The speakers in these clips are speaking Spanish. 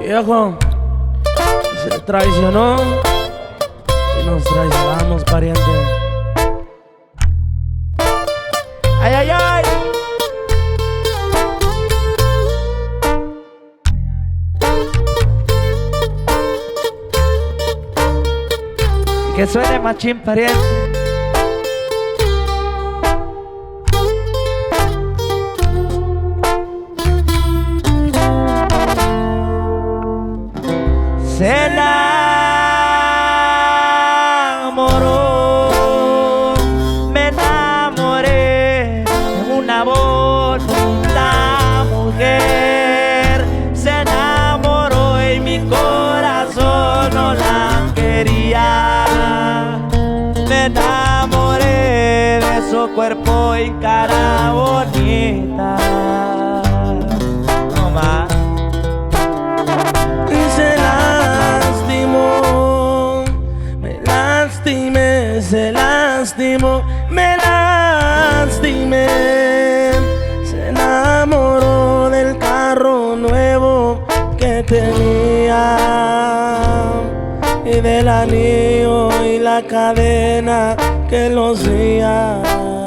Viejo, se traicionó y nos traicionamos, pariente. Ay, ay, ay. Que suene machín, pariente. Se enamoró, me enamoré de una bonita mujer. Se enamoró y mi corazón no la quería. Me enamoré de su cuerpo y cara bonita. No más. Se lastimó, me lastimé. Se enamoró del carro nuevo que tenía y del anillo y la cadena que lucía.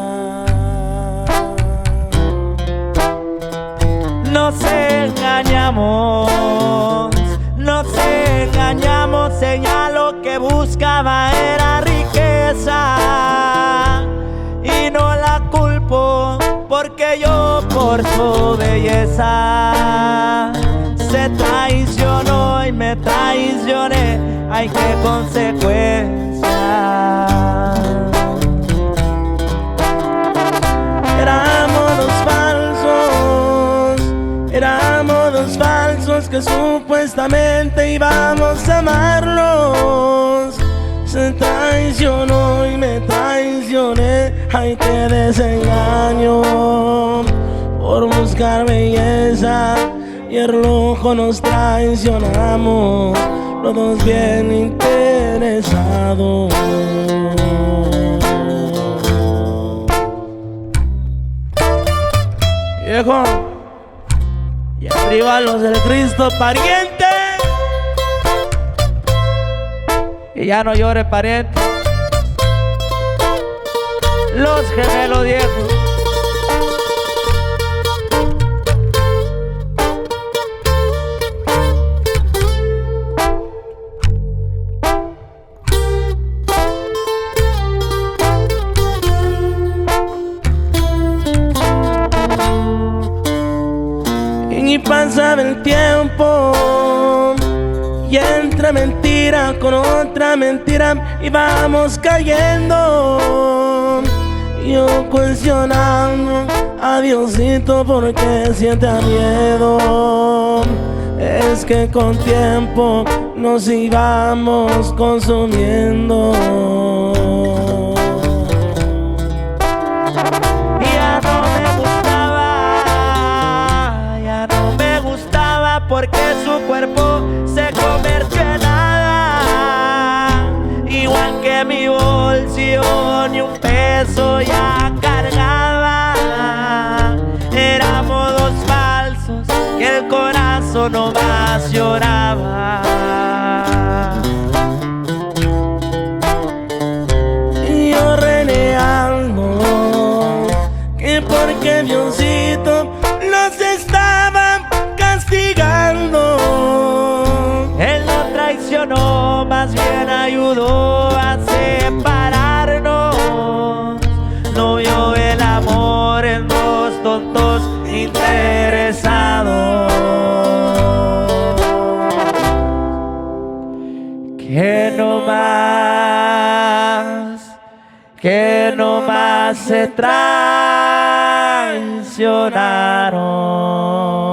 Nos engañamos, ella lo que buscaba era riqueza y no la culpo porque yo por su belleza se traicionó y me traicioné. Ay, qué consecuencia. Éramos dos falsos que supuestamente íbamos a amarlos. Se traicionó y me traicioné. Ay, qué desengaño. Por buscar belleza y el lujo nos traicionamos, los dos bien interesados. Viejo, y arriba los del Cristo, pariente. Y ya no llore, pariente. Los gemelos viejos. Y pasaba el tiempo y entre mentira con otra mentira íbamos cayendo. Yo cuestionando a Diosito porque sienta miedo. Es que con tiempo nos íbamos consumiendo. Porque su cuerpo se convirtió en nada, igual que mi bolsillo ni un peso ya cargaba. Éramos dos falsos que el corazón no más lloraba. Y yo renegando que porque Diosito nos estaba castigando. Él no traicionó, más bien ayudó a separarnos. No vio el amor en dos tontos interesados. Que no más se traicionaron.